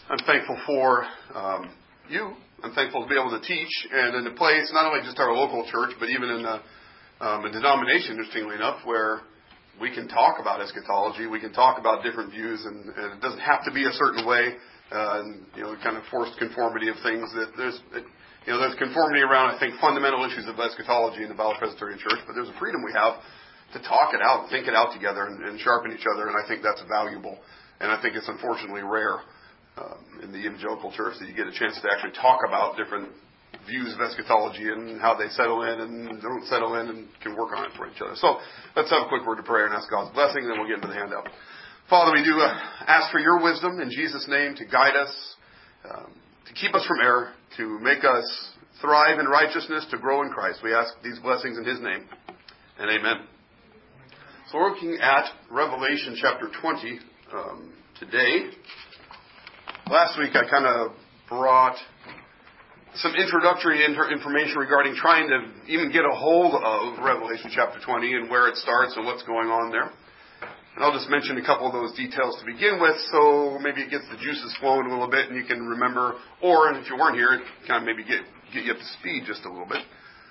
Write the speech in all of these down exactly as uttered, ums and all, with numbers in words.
I'm thankful for um, you. I'm thankful to be able to teach and in a place, not only just our local church, but even in a, um, a denomination, interestingly enough, where we can talk about eschatology, we can talk about different views, and, and it doesn't have to be a certain way, uh, and, you know, the kind of forced conformity of things. That there's, it, you know, there's conformity around, I think, fundamental issues of eschatology in the Ballard Presbyterian Church, but there's a freedom we have to talk it out, think it out together, and, and sharpen each other, and I think that's valuable, and I think it's unfortunately rare um, in the evangelical church that you get a chance to actually talk about different views of eschatology and how they settle in and don't settle in and can work on it for each other. So let's have a quick word of prayer and ask God's blessing, and then we'll get into the handout. Father, we do uh, ask for your wisdom in Jesus' name to guide us, um, to keep us from error, to make us thrive in righteousness, to grow in Christ. We ask these blessings in His name, and amen. So we're looking at Revelation chapter twenty um, today. Last week I kind of brought some introductory information regarding trying to even get a hold of Revelation chapter twenty and where it starts and what's going on there. And I'll just mention a couple of those details to begin with, so maybe it gets the juices flowing a little bit and you can remember, or if you weren't here, it kind of maybe get, get you up to speed just a little bit.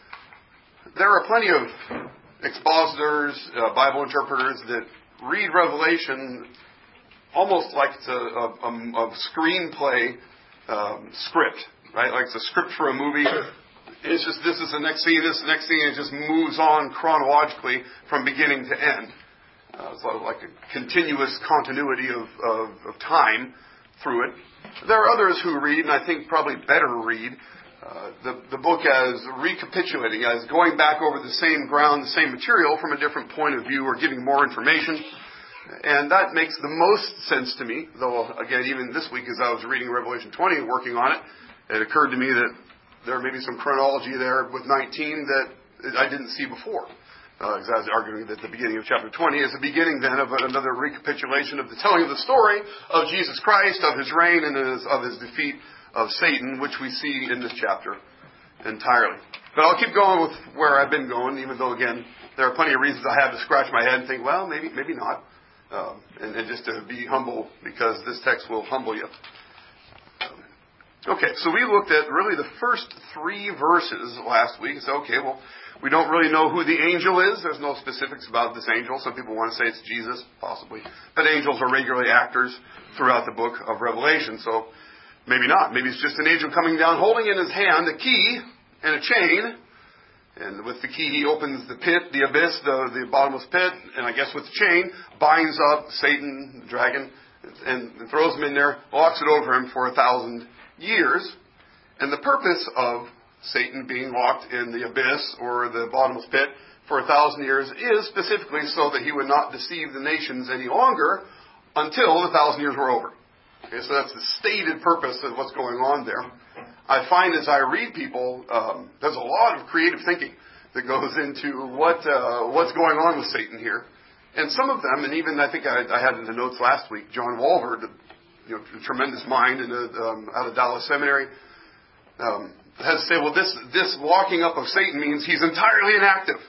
There are plenty of expositors, uh, Bible interpreters that read Revelation almost like it's a, a, a, a screenplay um, script, right? Like it's a script for a movie. It's just, this is the next scene, this is the next scene, and it just moves on chronologically from beginning to end. Uh, it's sort of like a continuous continuity of, of, of time through it. There are others who read, and I think probably better read, uh, the, the book as recapitulating, as going back over the same ground, the same material from a different point of view or giving more information. And that makes the most sense to me, though, again, even this week as I was reading Revelation twenty and working on it, it occurred to me that there may be some chronology there with nineteen that I didn't see before. Uh, because I was arguing that the beginning of chapter twenty is the beginning then of another recapitulation of the telling of the story of Jesus Christ, of His reign, and his, of His defeat of Satan, which we see in this chapter entirely. But I'll keep going with where I've been going, even though, again, there are plenty of reasons I have to scratch my head and think, well, maybe, maybe not. Um, and, and just to be humble, because this text will humble you. Um, okay, so we looked at really the first three verses last week. So, okay, well, we don't really know who the angel is. There's no specifics about this angel. Some people want to say it's Jesus, possibly. But angels are regularly actors throughout the book of Revelation, so maybe not. Maybe it's just an angel coming down, holding in his hand a key and a chain. And with the key, he opens the pit, the abyss, the, the bottomless pit, and I guess with the chain, binds up Satan, the dragon, and, and throws him in there, locks it over him for a thousand years. And the purpose of Satan being locked in the abyss or the bottomless pit for a thousand years is specifically so that he would not deceive the nations any longer until the thousand years were over. Okay, so that's the stated purpose of what's going on there. I find as I read people, um, there's a lot of creative thinking that goes into what uh, what's going on with Satan here. And some of them, and even I think I, I had in the notes last week, John Walvoord, you know, a tremendous mind in a, um, out of Dallas Seminary, um, has said, well, this this locking up of Satan means he's entirely inactive.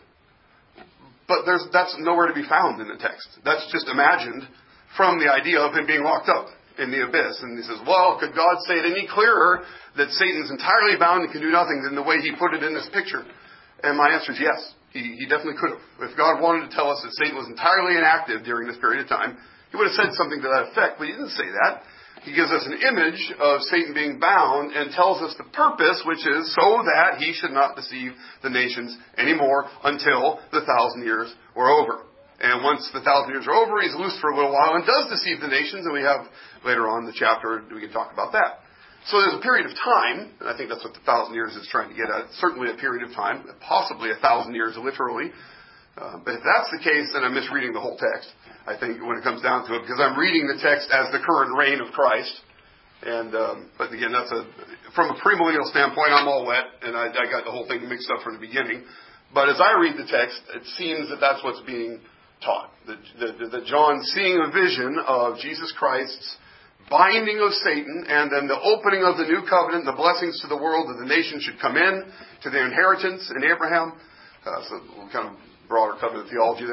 But there's that's nowhere to be found in the text. That's just imagined from the idea of him being locked up in the abyss. And he says, well, could God say it any clearer that Satan's entirely bound and can do nothing than the way he put it in this picture? And my answer is yes. He, he definitely could have. If God wanted to tell us that Satan was entirely inactive during this period of time, He would have said something to that effect, but He didn't say that. He gives us an image of Satan being bound and tells us the purpose, which is so that he should not deceive the nations anymore until the thousand years were over. And once the thousand years are over, he's loosed for a little while and does deceive the nations, and we have later on in the chapter, we can talk about that. So there's a period of time, and I think that's what the thousand years is trying to get at, certainly a period of time, possibly a thousand years literally. Uh, but if that's the case, then I'm misreading the whole text, I think, when it comes down to it, because I'm reading the text as the current reign of Christ. And um, But again, that's a from a premillennial standpoint, I'm all wet, and I, I got the whole thing mixed up from the beginning. But as I read the text, it seems that that's what's being taught. That, that, that John, seeing a vision of Jesus Christ's binding of Satan, and then the opening of the new covenant, the blessings to the world, that the nation should come in to their inheritance in Abraham. Uh, so kind of broader covenant theology there.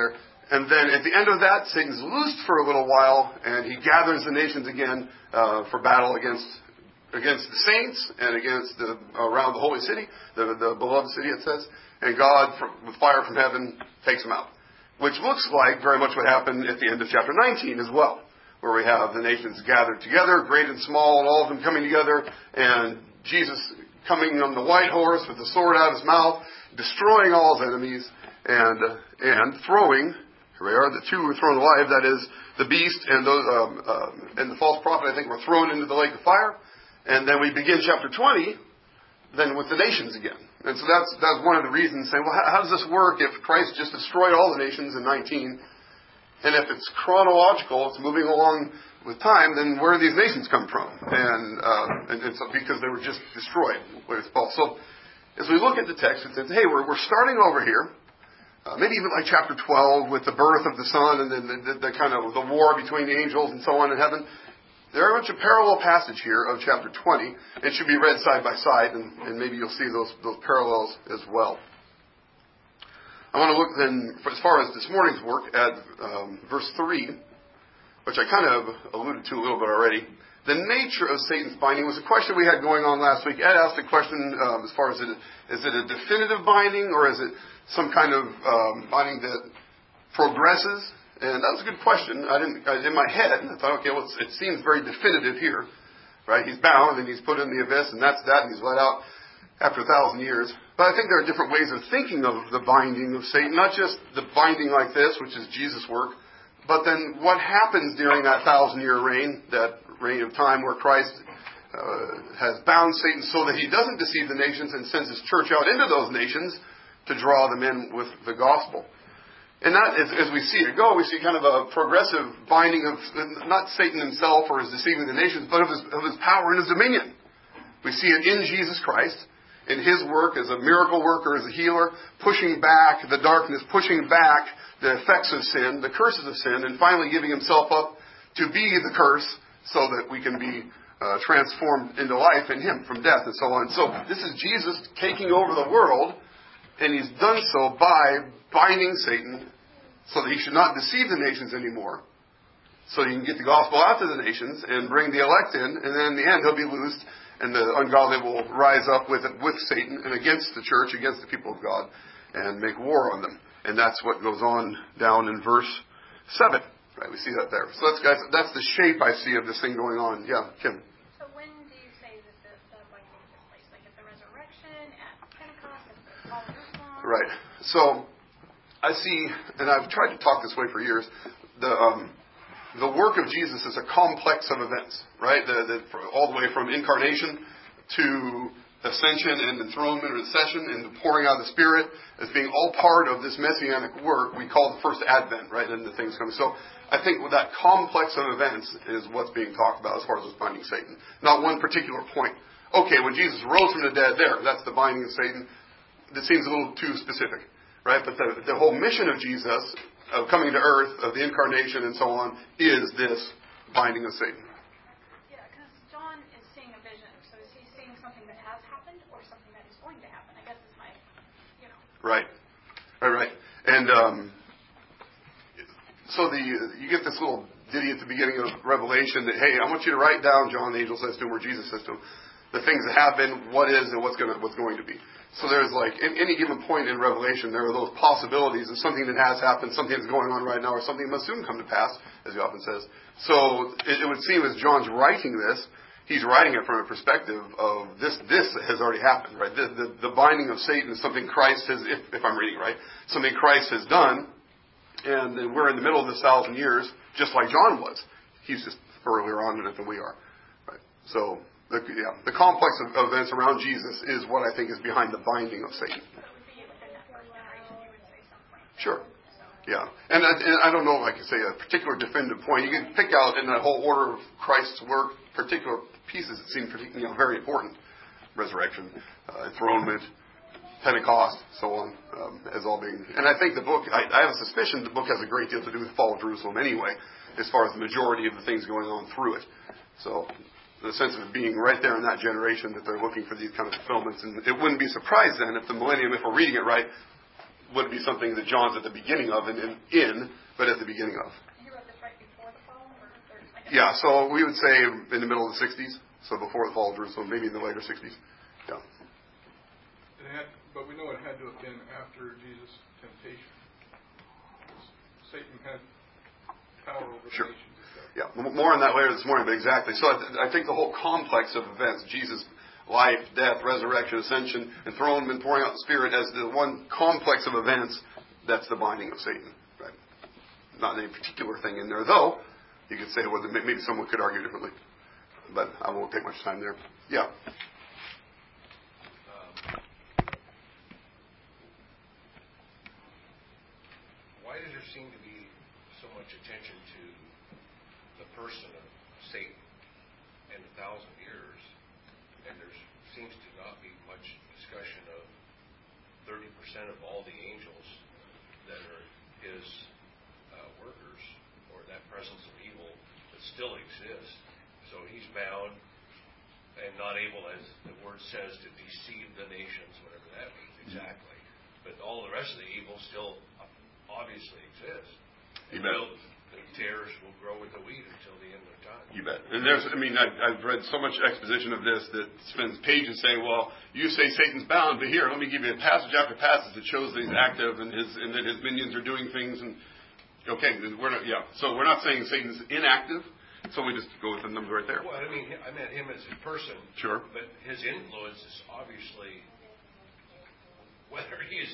And then at the end of that, Satan's loosed for a little while, and he gathers the nations again uh, for battle against against the saints and against the around the holy city, the, the beloved city, it says. And God, from, with fire from heaven, takes them out. Which looks like very much what happened at the end of chapter nineteen as well, where we have the nations gathered together, great and small, and all of them coming together, and Jesus coming on the white horse with the sword out of his mouth, destroying all his enemies, and uh, and throwing, here we are, the two were thrown alive, that is, the beast and, those, um, uh, and the false prophet, I think, were thrown into the lake of fire. And then we begin chapter twenty, then with the nations again. And so that's that's one of the reasons saying, well, how, how does this work if Christ just destroyed all the nations in nineteen? And if it's chronological, it's moving along with time, then where do these nations come from? And, uh, and, and so because they were just destroyed, where it's Paul. So as we look at the text, it says, hey, we're, we're starting over here. Uh, maybe even like chapter twelve with the birth of the Son and then the, the, the kind of the war between the angels and so on in heaven. Very much a parallel passage here of chapter twenty. It should be read side by side, and, and maybe you'll see those, those parallels as well. I want to look then, as far as this morning's work, at um, verse three, which I kind of alluded to a little bit already. The nature of Satan's binding was a question we had going on last week. Ed asked a question um, as far as, it, is it a definitive binding, or is it some kind of um, binding that progresses? And that was a good question. I didn't, I, in my head, I thought, okay, well, it's, it seems very definitive here, right? He's bound and he's put in the abyss, and that's that, and he's let out after a thousand years. But I think there are different ways of thinking of the binding of Satan, not just the binding like this, which is Jesus' work, but then what happens during that thousand-year reign, that reign of time where Christ uh, has bound Satan so that he doesn't deceive the nations and sends his church out into those nations to draw them in with the gospel. And that, as, as we see it go, we see kind of a progressive binding of not Satan himself or his deceiving the nations, but of his, of his power and his dominion. We see it in Jesus Christ, in his work as a miracle worker, as a healer, pushing back the darkness, pushing back the effects of sin, the curses of sin, and finally giving himself up to be the curse so that we can be uh, transformed into life in him from death and so on. So this is Jesus taking over the world, and he's done so by binding Satan so that he should not deceive the nations anymore. So he can get the gospel out to the nations and bring the elect in, and then in the end he'll be loosed, and the ungodly will rise up with with Satan and against the church, against the people of God, and make war on them. And that's what goes on down in verse seven. Right, we see that there. So that's guys, that's the shape I see of this thing going on. Yeah, Kim. So when do you say that the, the binding takes place? Like at the resurrection, at Pentecost, at the fall of Jerusalem? Right. So I see, and I've tried to talk this way for years, the um, the work of Jesus is a complex of events, right? The, the, all the way from incarnation to ascension and enthronement or accession and the pouring out of the Spirit as being all part of this messianic work we call the first advent, right? And the things coming. So I think with that complex of events is what's being talked about as far as this binding Satan. Not one particular point. Okay, when Jesus rose from the dead, there, that's the binding of Satan. That seems a little too specific, right? But the, the whole mission of Jesus, of coming to earth, of the incarnation and so on, is this binding of Satan. Yeah, because John is seeing a vision. So is he seeing something that has happened or something that is going to happen? I guess is my, you know. Right. Right, right. And um, so the you get this little ditty at the beginning of Revelation that, hey, I want you to write down, John the angel says to him, or Jesus says to him, the things that have been, what is, and what's going to, what's going to be. So there's like, in any given point in Revelation, there are those possibilities of something that has happened, something that's going on right now, or something that must soon come to pass, as he often says. So it, it would seem as John's writing this, he's writing it from a perspective of this this has already happened, right? The, the, the binding of Satan is something Christ has, if, if I'm reading right, something Christ has done, and then we're in the middle of this thousand years, just like John was. He's just earlier on in it than we are. Right? So The, yeah, the complex of events around Jesus is what I think is behind the binding of Satan. So it would be within that first generation, you would say something. Sure. Yeah. And I, and I don't know, like I say, a particular definitive point. You can pick out in that whole order of Christ's work particular pieces that seem pretty, you know, very important. Resurrection, uh, enthronement, Pentecost, so on, um, as all being... And I think the book, I, I have a suspicion the book has a great deal to do with the fall of Jerusalem anyway, as far as the majority of the things going on through it. So... the sense of it being right there in that generation that they're looking for these kind of fulfillments. And it wouldn't be surprised then if the millennium, if we're reading it right, wouldn't be something that John's at the beginning of and, and in, but at the beginning of. He wrote this right before the fall? Or like yeah, so we would say in the middle of the sixties, so before the fall of Jerusalem, maybe in the later sixties. Yeah. It had, but we know it had to have been after Jesus' temptation. Satan had power over sure. the nations. Yeah, more on that later this morning, but exactly. So I, th- I think the whole complex of events, Jesus' life, death, resurrection, ascension, and throne and pouring out the Spirit as the one complex of events, that's the binding of Satan. Right? Not any particular thing in there, though. You could say, well, maybe someone could argue differently. But I won't take much time there. Yeah. Um, why does there seem to be so much attention to the person of Satan and a thousand years, and there seems to not be much discussion of thirty percent of all the angels that are his uh, workers, or that presence of evil that still exists. So he's bound and not able, as the word says, to deceive the nations, whatever that means exactly. But all the rest of the evil still obviously exists. You bet. The tares will grow with the wheat until the end of time. You bet. And there's, I mean, I, I've read so much exposition of this that spends pages saying, well, you say Satan's bound, but here, let me give you a passage after passage that shows that he's active and his and that his minions are doing things. And okay, we're not, yeah. So we're not saying Satan's inactive. So we just go with the numbers right there. Well, I mean, I meant him as a person. Sure. But his influence is obviously, whether he's,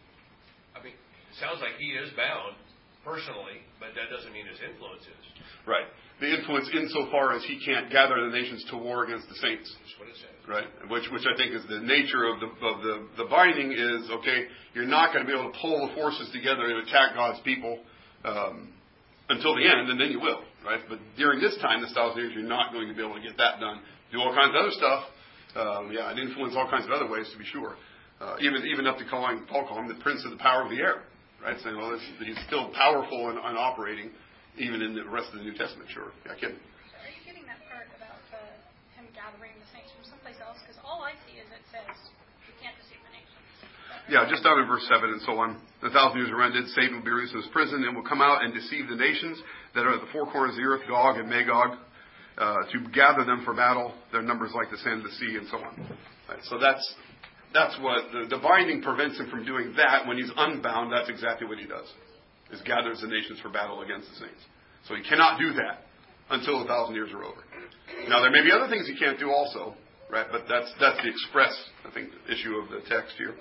I mean, it sounds like he is bound personally, but that doesn't mean his influence is. Right. The influence insofar as he can't gather the nations to war against the saints. That's what it says. Right. Which which I think is the nature of the of the, the binding is, okay, you're not going to be able to pull the forces together to attack God's people um, until the end, and then you will. Right. But during this time, this thousand years, you're not going to be able to get that done. Do all kinds of other stuff. Um, yeah, and influence all kinds of other ways, to be sure. Uh, even even up to calling Paul called him the prince of the power of the air. Right, saying, well, this, he's still powerful and, and operating, even in the rest of the New Testament. Sure, yeah, kidding. So are you getting that part about uh, him gathering the saints from someplace else? Because all I see is it says you can't deceive the nations. Yeah, just down in verse seven and so on. The thousand years are ended. Satan will be released from his prison and will come out and deceive the nations that are at the four corners of the earth, Gog and Magog, uh, to gather them for battle. Their numbers like the sand of the sea and so on. Right, so that's. That's what the, the binding prevents him from doing that. When he's unbound, that's exactly what he does, is gathers the nations for battle against the saints. So he cannot do that until the thousand years are over. Now, there may be other things he can't do also, right? But that's that's the express, I think, issue of the text here.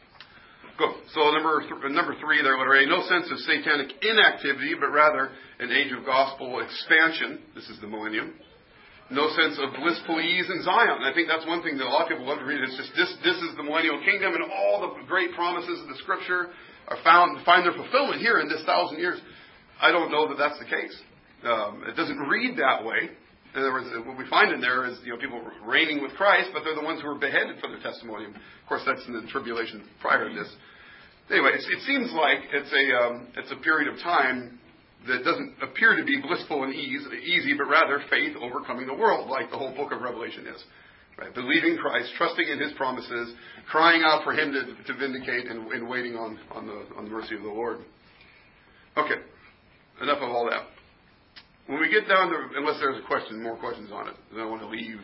Good. So number th- number three there, letter A, no sense of satanic inactivity, but rather an age of gospel expansion. This is the millennium. No sense of blissful ease in Zion. I think that's one thing that a lot of people love to read. It's just this this is the millennial kingdom, and all the great promises of the Scripture are found find their fulfillment here in this thousand years. I don't know that that's the case. Um, it doesn't read that way. In other words, what we find in there is, you know, people reigning with Christ, but they're the ones who are beheaded for their testimony. Of course, that's in the tribulation prior to this. Anyway, it, it seems like it's a um, it's a period of time that doesn't appear to be blissful and ease, easy, but rather faith overcoming the world, like the whole book of Revelation is. Right? Believing Christ, trusting in His promises, crying out for Him to, to vindicate, and, and waiting on, on, the, on the mercy of the Lord. Okay, enough of all that. When we get down to, unless there's a question, more questions on it, then I want to leave.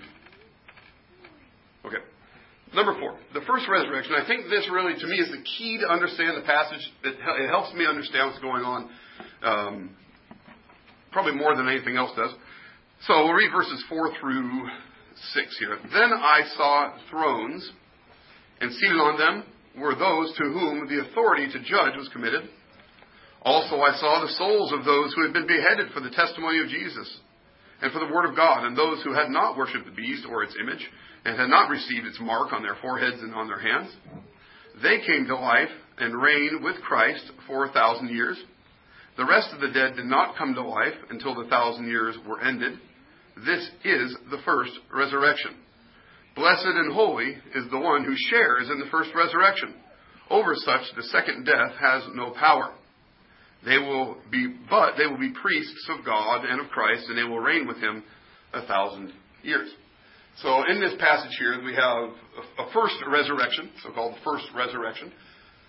Okay. Number four, the first resurrection. I think this really, to me, is the key to understand the passage. It, it helps me understand what's going on. Um, probably more than anything else does. So we'll read verses four through six here. Then I saw thrones, and seated on them were those to whom the authority to judge was committed. Also I saw the souls of those who had been beheaded for the testimony of Jesus and for the word of God, and those who had not worshipped the beast or its image, and had not received its mark on their foreheads and on their hands. They came to life and reigned with Christ for a thousand years. The rest of the dead did not come to life until the thousand years were ended. This is the first resurrection. Blessed and holy is the one who shares in the first resurrection. Over such the second death has no power. They will be, but they will be priests of God and of Christ, and they will reign with Him a thousand years. So in this passage here, we have a first resurrection, so-called first resurrection.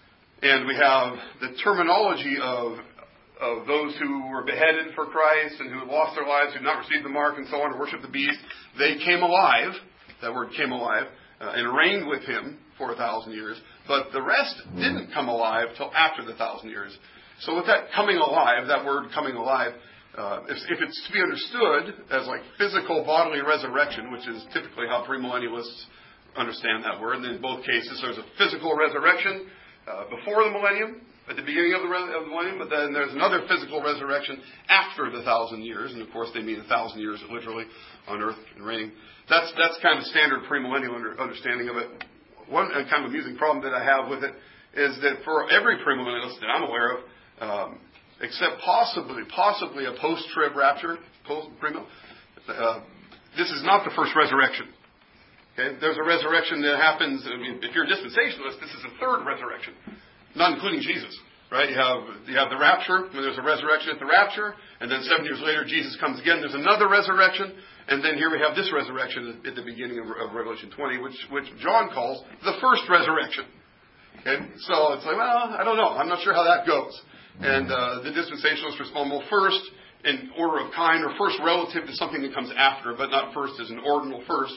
And we have the terminology of of those who were beheaded for Christ and who had lost their lives, who had not received the mark and so on, to worship the beast. They came alive, that word came alive, uh, and reigned with him for a thousand years. But the rest didn't come alive till after the thousand years. So with that coming alive, that word coming alive, uh, if, if it's to be understood as like physical bodily resurrection, which is typically how premillennialists understand that word, and in both cases there's a physical resurrection uh, before the millennium, at the beginning of the, of the millennium, but then there's another physical resurrection after the thousand years, and of course they mean a thousand years literally on earth and reigning. That's that's kind of standard premillennial under, understanding of it. One uh, kind of amusing problem that I have with it is that for every premillennialist that I'm aware of, um, except possibly possibly a post-trib rapture, post-premill, uh, this is not the first resurrection. Okay, there's a resurrection that happens. I mean, if you're a dispensationalist, this is a third resurrection. Not including Jesus, right? You have you have the rapture, when there's a resurrection at the rapture, and then seven years later Jesus comes again. There's another resurrection, and then here we have this resurrection at the beginning of, of Revelation twenty, which which John calls the first resurrection. Okay, so it's like, well, I don't know. I'm not sure how that goes. And uh, the dispensationalists respond, well, first in order of kind, or first relative to something that comes after, but not first as an ordinal first.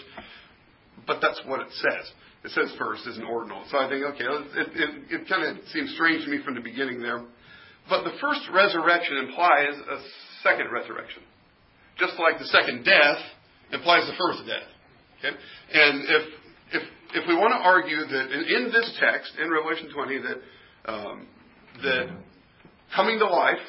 But that's what it says. It says first as an ordinal. So I think, okay, it, it, it kind of seems strange to me from the beginning there. But the first resurrection implies a second resurrection. Just like the second death implies the first death. Okay? And if if if we want to argue that in, in this text, in Revelation twenty, that um, that coming to life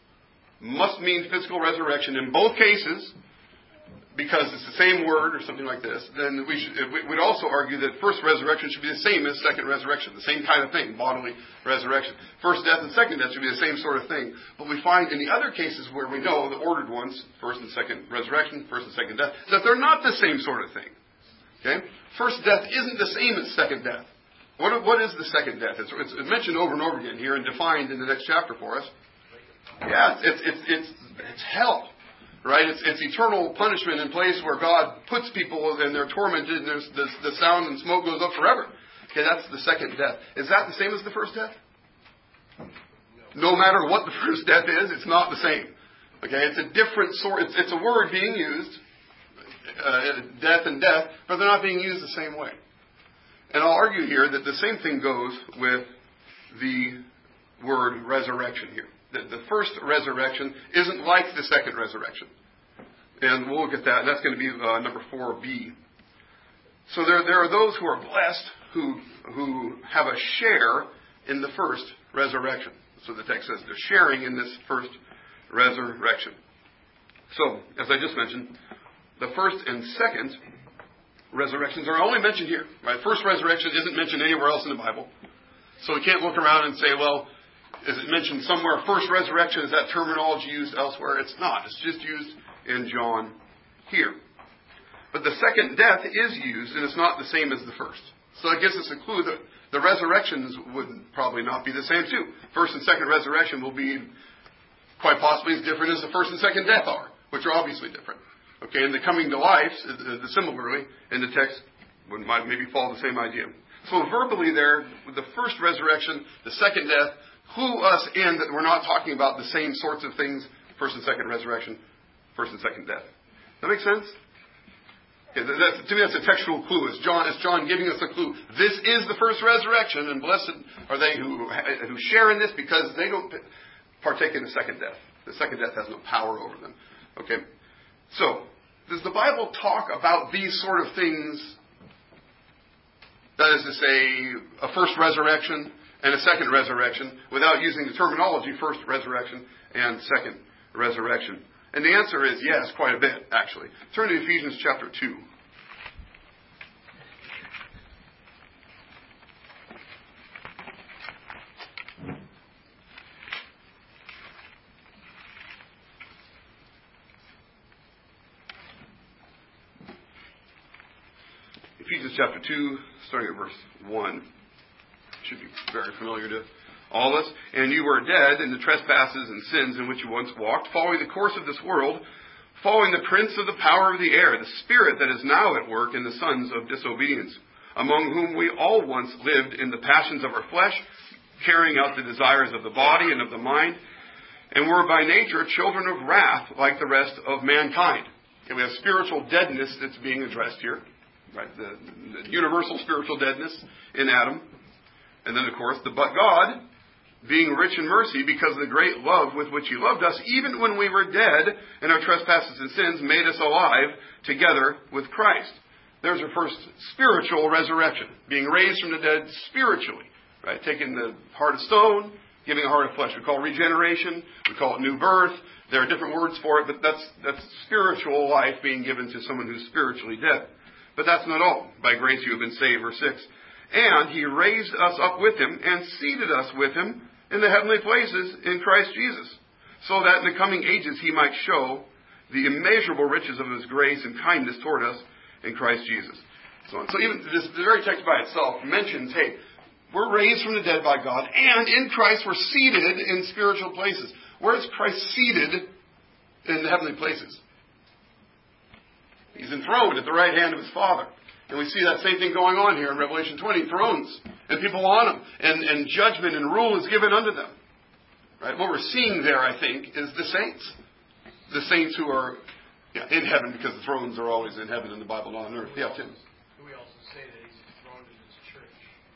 must mean physical resurrection in both cases, because it's the same word or something like this, then we should, we'd also argue that first resurrection should be the same as second resurrection, the same kind of thing, bodily resurrection. First death and second death should be the same sort of thing. But we find in the other cases where we know the ordered ones, first and second resurrection, first and second death, that they're not the same sort of thing. Okay? First death isn't the same as second death. What, what is the second death? It's, it's mentioned over and over again here and defined in the next chapter for us. Yeah, it's, it's, it's, it's hell. Right? It's, it's eternal punishment in place where God puts people and they're tormented and there's the, the sound and smoke goes up forever. Okay, that's the second death. Is that the same as the first death? No matter what the first death is, it's not the same. Okay, it's a different sort. It's, it's a word being used, uh, death and death, but they're not being used the same way. And I'll argue here that the same thing goes with the word resurrection here. The, the first resurrection isn't like the second resurrection. And we'll look at that. And that's going to be uh, number four B. So there, there are those who are blessed who, who have a share in the first resurrection. So the text says they're sharing in this first resurrection. So, as I just mentioned, the first and second resurrections are only mentioned here. Right? First resurrection isn't mentioned anywhere else in the Bible. So we can't look around and say, well, is it mentioned somewhere? First resurrection, is that terminology used elsewhere? It's not. It's just used in John here. But the second death is used, and it's not the same as the first. So it gives us a clue that the resurrections would probably not be the same too. First and second resurrection will be quite possibly as different as the first and second death are, which are obviously different. Okay, and the coming to life, similarly, in the text, would might maybe follow the same idea. So verbally there, with the first resurrection, the second death, clue us in that we're not talking about the same sorts of things, first and second resurrection, first and second death. Does that make sense? Okay, that's, to me, that's a textual clue. It's John, it's John giving us a clue. This is the first resurrection, and blessed are they who who share in this because they don't partake in the second death. The second death has no power over them. Okay, so does the Bible talk about these sort of things? That is to say, a first resurrection and a second resurrection, without using the terminology first resurrection and second resurrection? And the answer is yes, quite a bit, actually. Turn to Ephesians chapter two. Ephesians chapter two, starting at verse one. Should be very familiar to all of us. And you were dead in the trespasses and sins in which you once walked, following the course of this world, following the prince of the power of the air, the spirit that is now at work in the sons of disobedience, among whom we all once lived in the passions of our flesh, carrying out the desires of the body and of the mind, and were by nature children of wrath like the rest of mankind. Okay, we have spiritual deadness that's being addressed here, right? The, the universal spiritual deadness in Adam. And then, of course, the but God, being rich in mercy because of the great love with which He loved us, even when we were dead in our trespasses and sins, made us alive together with Christ. There's our first spiritual resurrection, being raised from the dead spiritually, right? Taking the heart of stone, giving a heart of flesh. We call it regeneration. We call it new birth. There are different words for it, but that's that's spiritual life being given to someone who's spiritually dead. But that's not all. By grace you have been saved, verse six. And He raised us up with Him and seated us with Him in the heavenly places in Christ Jesus, so that in the coming ages He might show the immeasurable riches of His grace and kindness toward us in Christ Jesus. So, so even this, the very text by itself mentions, hey, we're raised from the dead by God, and in Christ we're seated in spiritual places. Where is Christ seated in the heavenly places? He's enthroned at the right hand of His Father. And we see that same thing going on here in Revelation twenty, thrones, and people on them, and, and judgment and rule is given unto them. Right? What we're seeing there, I think, is the saints. The saints who are yeah, in heaven, because the thrones are always in heaven in the Bible, not on earth. Yeah, Tim. Can we also say that He's enthroned in His church?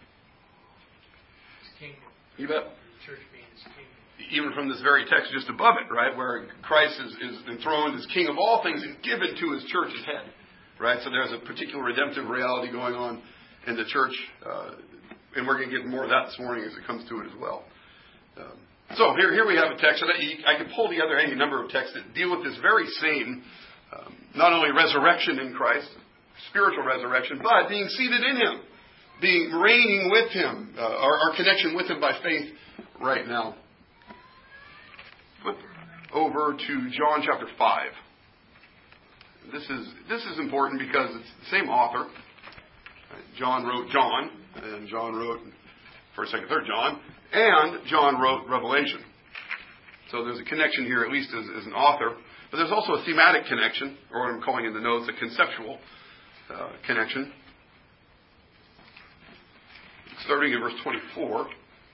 His kingdom. You bet. The church being His kingdom. Even from this very text just above it, right, where Christ is, is enthroned as King of all things and given to His church as head. Right, so there's a particular redemptive reality going on in the church, uh, and we're going to get more of that this morning as it comes to it as well. Um, so here, here we have a text. And I could pull together any number of texts that deal with this very same, um, not only resurrection in Christ, spiritual resurrection, but being seated in Him, being reigning with Him, uh, our, our connection with Him by faith right now. Flip over to John chapter five. This is this is important because it's the same author. John wrote John, and John wrote First, Second, Third John, and John wrote Revelation. So there's a connection here, at least as, as an author. But there's also a thematic connection, or what I'm calling in the notes, a conceptual uh, connection. Starting in verse twenty-four.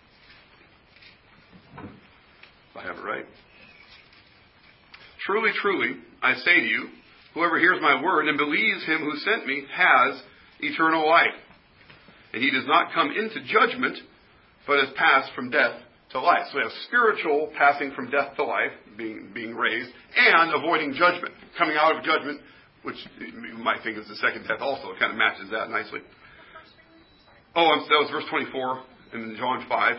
If I have it right. Truly, truly, I say to you, whoever hears my word and believes Him who sent me has eternal life. And he does not come into judgment, but has passed from death to life. So we have spiritual passing from death to life, being being raised, and avoiding judgment, coming out of judgment, which you might think is the second death also. It kind of matches that nicely. Oh, that was verse twenty-four in John five.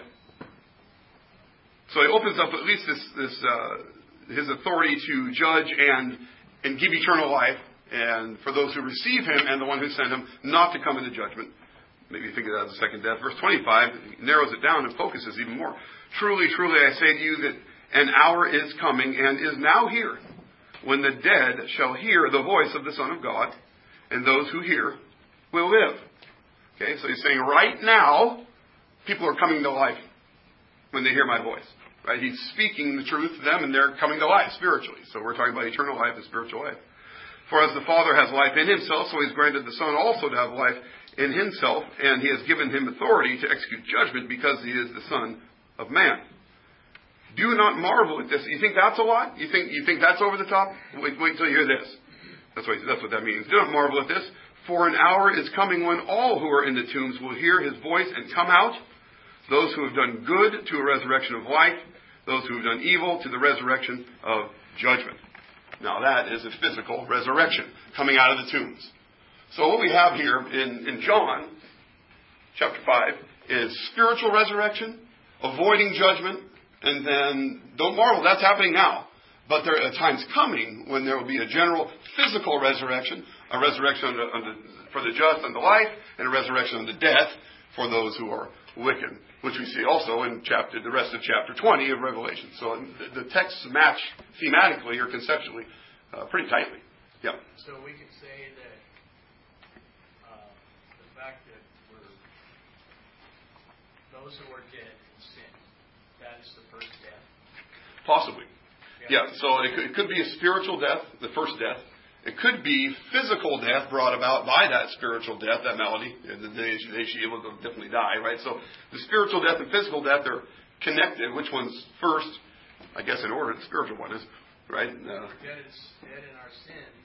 So he opens up at least this, this uh, his authority to judge and and give eternal life, and for those who receive Him and the one who sent Him, not to come into judgment. Maybe you think of that as a second death. Verse twenty-five narrows it down and focuses even more. Truly, truly, I say to you that an hour is coming and is now here, when the dead shall hear the voice of the Son of God, and those who hear will live. Okay, so he's saying right now, people are coming to life when they hear my voice. Right? He's speaking the truth to them, and they're coming to life spiritually. So we're talking about eternal life and spiritual life. For as the Father has life in Himself, so He's granted the Son also to have life in Himself, and He has given Him authority to execute judgment because He is the Son of Man. Do not marvel at this. You think that's a lot? You think you think that's over the top? Wait, wait till you hear this. That's what that's what that means. Do not marvel at this. For an hour is coming when all who are in the tombs will hear His voice and come out. Those who have done good to a resurrection of life. Those who have done evil to the resurrection of judgment. Now that is a physical resurrection coming out of the tombs. So what we have here in, in John chapter five is spiritual resurrection, avoiding judgment, and then don't marvel, that's happening now. But there are times coming when there will be a general physical resurrection, a resurrection unto, unto, for the just unto life, and a resurrection unto death for those who are wicked, which we see also in chapter the rest of chapter twenty of Revelation. So the, the texts match thematically or conceptually uh, pretty tightly. Yeah. So we could say that uh, the fact that we're those who are dead in sin, that is the first death. Possibly. Yeah. yeah so it could, it could be a spiritual death, the first death, It could be physical death brought about by that spiritual death, that malady. And the day she will definitely die, right? So the spiritual death and physical death are connected. Which one's first? I guess in order, the spiritual one is, right? Uh, we're dead, dead in our sins.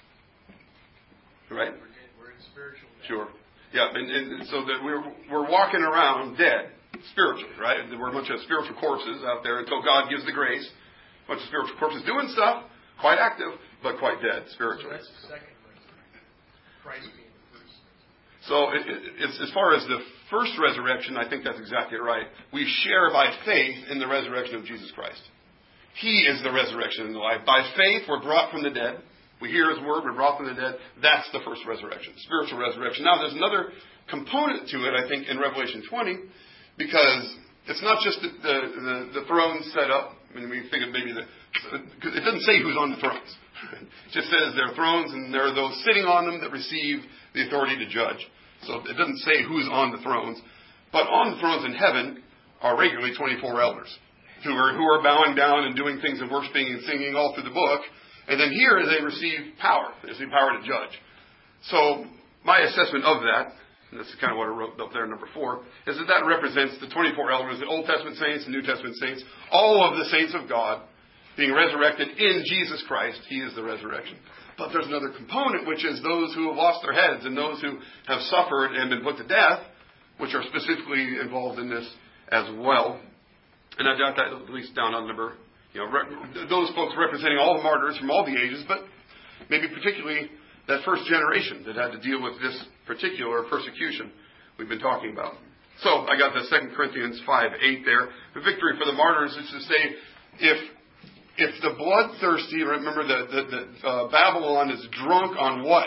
Right? We're, dead, we're in spiritual death. Sure. Yeah, and, and so that we're we're walking around dead spiritually, right? We're a bunch of spiritual corpses out there until God gives the grace. A bunch of spiritual corpses doing stuff, quite active, but quite dead spiritually. So that's the second resurrection. Christ being the first. So it, it, it's, as far as the first resurrection, I think that's exactly right. We share by faith in the resurrection of Jesus Christ. He is the resurrection and the life. By faith, we're brought from the dead. We hear His word, we're brought from the dead. That's the first resurrection, spiritual resurrection. Now, there's another component to it, I think, in Revelation twenty, because it's not just the, the, the, the thrones set up. I mean, we think of maybe the... It doesn't say who's on the thrones. It just says there are thrones, and there are those sitting on them that receive the authority to judge. So it doesn't say who's on the thrones. But on the thrones in heaven are regularly twenty-four elders who are, who are bowing down and doing things and worshiping and singing all through the book. And then here they receive power. They receive power to judge. So my assessment of that, and this is kind of what I wrote up there, number four, is that that represents the twenty-four elders, the Old Testament saints, the New Testament saints, all of the saints of God being resurrected in Jesus Christ. He is the resurrection. But there's another component, which is those who have lost their heads and those who have suffered and been put to death, which are specifically involved in this as well. And I've got that at least down on number, you know, re- those folks representing all the martyrs from all the ages, but maybe particularly that first generation that had to deal with this particular persecution we've been talking about. So I got the Second Corinthians five eight there. The victory for the martyrs is to say, if if the bloodthirsty, remember that the, the, uh, Babylon is drunk on what?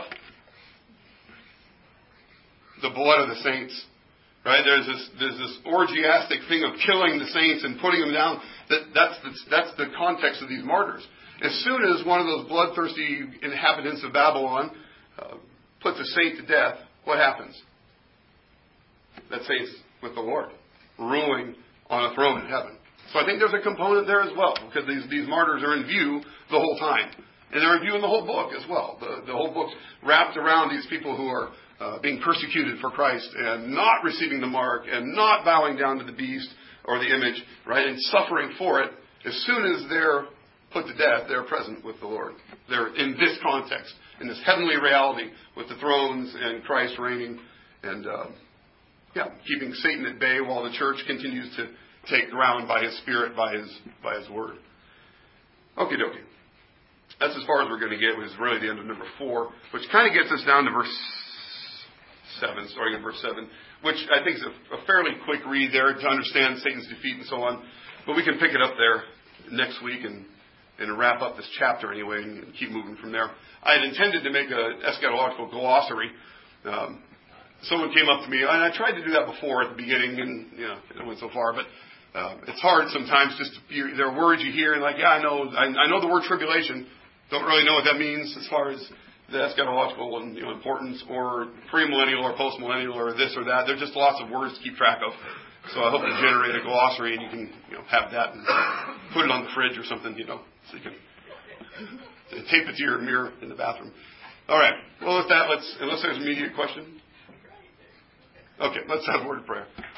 The blood of the saints. Right? There's this there's this orgiastic thing of killing the saints and putting them down. That that's the, that's the context of these martyrs. As soon as one of those bloodthirsty inhabitants of Babylon uh, puts a saint to death, what happens? That saint's with the Lord, ruling on a throne in heaven. So I think there's a component there as well, because these these martyrs are in view the whole time, and they're in view in the whole book as well. The the whole book's wrapped around these people who are Uh, being persecuted for Christ and not receiving the mark and not bowing down to the beast or the image, right, and suffering for it. As soon as they're put to death, they're present with the Lord. They're in this context, in this heavenly reality with the thrones and Christ reigning and, uh, yeah, keeping Satan at bay while the church continues to take ground by His Spirit, by His by His Word. Okie dokie. That's as far as we're going to get, which is really the end of number four, which kind of gets us down to verse seven, starting in verse seven, which I think is a, a fairly quick read there to understand Satan's defeat and so on. But we can pick it up there next week and, and wrap up this chapter anyway and keep moving from there. I had intended to make an eschatological glossary. Um, someone came up to me, and I tried to do that before at the beginning, and you know, it went so far. But uh, it's hard sometimes. Just to, you, there are words you hear, and like, yeah, I know, I, I know the word tribulation. Don't really know what that means as far as the eschatological and, you know, importance, or premillennial or postmillennial or this or that. There's just lots of words to keep track of. So I hope to generate a glossary and you can, you know, have that and put it on the fridge or something, you know, so you can tape it to your mirror in the bathroom. All right. Well, with that, let's, unless there's an immediate question. Okay, let's have a word of prayer.